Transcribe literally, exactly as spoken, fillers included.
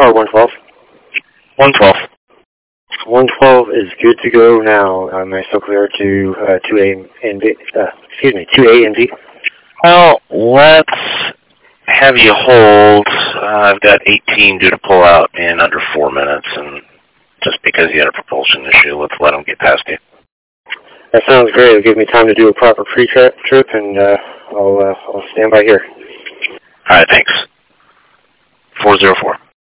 Tower one twelve. one twelve. one twelve is good to go now. Am I still clear to uh, two A and B? Uh, excuse me, two A and B? Well, let's have you hold. Uh, I've got eighteen due to pull out in under four minutes, and just because he had a propulsion issue, let's let him get past you. That sounds great. It'll give me time to do a proper pre-trip, trip, and uh, I'll, uh, I'll stand by here. All right, thanks. four zero four.